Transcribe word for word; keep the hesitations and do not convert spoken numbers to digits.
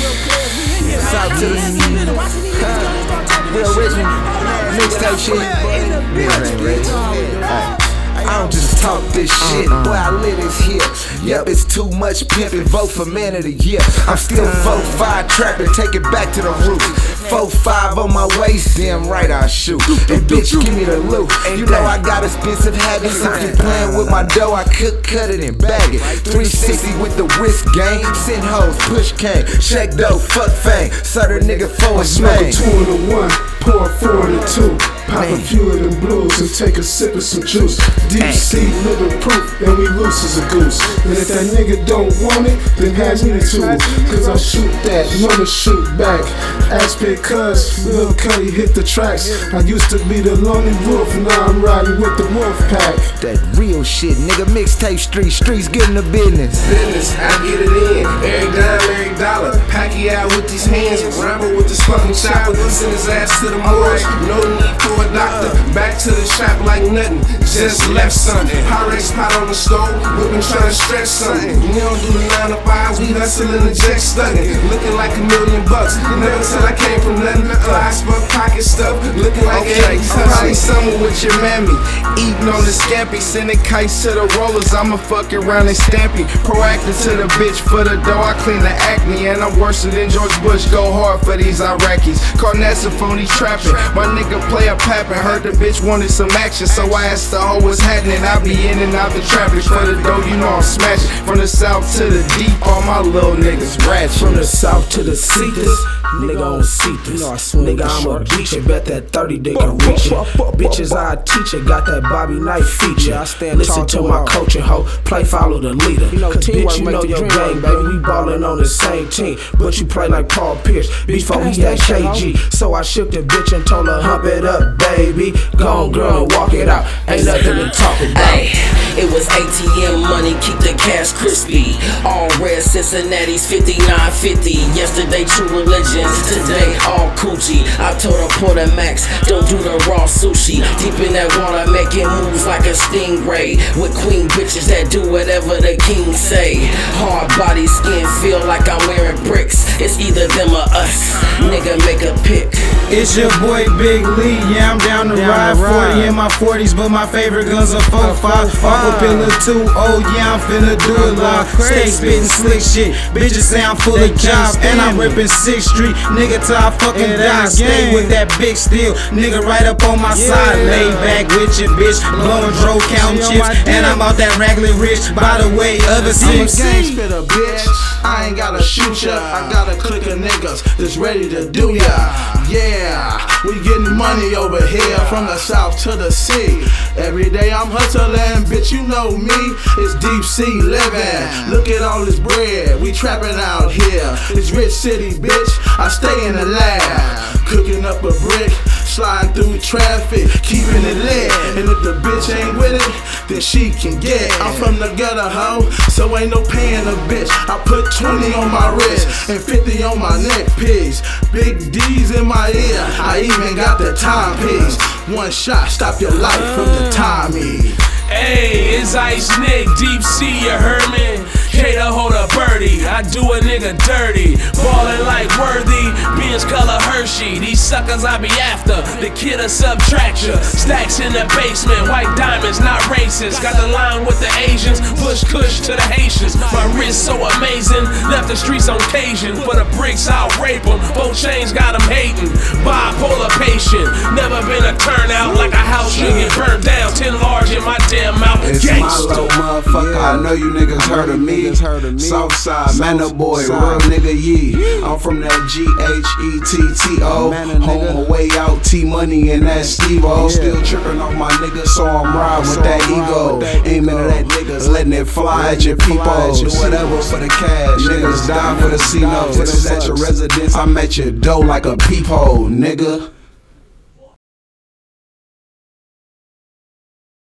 South to the real Richmond mixtape shit. Niggas ain't rich. I don't just talk this shit, boy, I live this here. Yep, it's too much pimpin', vote for man of the year. I'm still four five trappin', take it back to the roots. four five on my waist, damn right I shoot. And bitch, give me the loot. You know I got expensive habits. If you playin' with my dough, I could cut it and bag it. three sixty with the wrist game. Send hoes, push cane, shake dough, fuck fang. Serve a nigga for a smack. Two in a one, pour four in a two. Pop a few of them blues and take a sip of some juice. Deep sea living proof, and we loose as a goose. And if that nigga don't want it, then hand me the tool. Cause I shoot that, I'ma shoot back. Ask because Lil Cuddy hit the tracks. I used to be the lonely wolf, now I'm riding with the wolf pack. That real shit, nigga, mixtape street, streets getting the business. Business, I get it in, every dime, every dollar. Pack it out with these hands, ramble with this fucking chopper. Send his ass to the morgue, no need for a doctor. Back to the shop like nothing, just left something. Pyrex pot on the stove, whipping trying to stretch something. We don't do the nine to fives, we hustling the jet stugging. Looking like a million bucks, never till I came from nothing. Fly spunk pocket stuff, looking like okay, eighties. Probably summer with your mammy, eating on the scampi. Sending kites to the rollers, I'ma fuck around and stampy. Proactive to the bitch for the dough, I clean the acne. And I'm worse than George Bush, go hard for these Iraqis. Carnessa phony trapping, my nigga play a pappin'. Heard the bitch wanted some action, so I asked the hoe what's happening. I be in and out the traffic for the dough, you know I'm smashing. From the south to the deep, all my little niggas ratchet. From the south to the Cetus, nigga on Cetus. Nigga, I'm a beacher, bet that thirty they can reach it. Bitches, I a teacher, got that Bobby Knight feature. Listen to my coaching hoe, play follow the leader. Cause bitch, you know your game, baby, we ballin' on the same team. But you play like Paul Pierce, before he had K G. So I shook the bitch and told her, hump it up, baby. Go on, girl, and walk it out. Ain't nothing to talk about. Ay, it was A T M money, keep the cash crispy. All red Cincinnati's fifty-nine fifty. Yesterday true religions, today all coochie. I told her pour the max, don't do the raw sushi. Deep in that water, making moves like a stingray. With queen bitches that do whatever the king say. Hard body, skin feel like I'm wearing bricks. It's either them or us. Nigga, make a pick. It's your boy Big Lee, yeah, I'm down to ride. Forty in my forties, but my favorite guns are four five. Off a pillar two, oh yeah, I'm finna do it live. Stay spittin' slick shit, bitches say I'm full of jobs. And I'm rippin' sixth Street, nigga, till I fucking die. Stay with that big steel, nigga, right up on my side. Lay back with your bitch, blowin' dro, countin' chips. And I'm out that raggedy rich, by the way, other six. I'm a gang spitter, bitch, I ain't gotta shoot ya. I got a clique of niggas that's ready to do ya. Yeah, we getting money over here from the south to the sea. Every day I'm hustling, bitch, you know me. It's deep sea living. Look at all this bread, we trapping out here. It's rich city, bitch, I stay in the lab. Cooking up a brick, sliding through traffic, keeping it lit. And if the bitch ain't with it, then she can get. I'm from the gutter, hoe, so ain't no paying a bitch. I put twenty on my wrist and fifty on my neck piece. Big D's in my ear, I even got the timepiece. One shot, stop your life from the Tommy. Hey, it's Ice Nick, Deep Sea, you heard me? K to hold a birdie, I do a nigga dirty. Ballin' like Worthy, beans color Hershey. These suckers I be after, the kid of subtraction. Stacks in the basement, white diamonds, not racist. Got the line with the Asians, push kush to the Haitians. My wrist so amazing, left the streets on Cajun. For the bricks, I'll rape them, both chains got them hating. Bipolar patient, never been a turnout. Like a house you get burnt down, ten large in my damn mouth. It's my low motherfucker, I know you niggas heard of me. Southside, Manor Boy, real nigga yee. I'm from that G H E T T O. Home away out, T Money and that Steve-O. Still trippin' off my niggas, so I'm riding with that ego. Aiming at that niggas, letting it fly at your peepos. Do whatever for the cash, niggas die for the C-notes. If it's at your residence, I'm at your door like a peephole, nigga.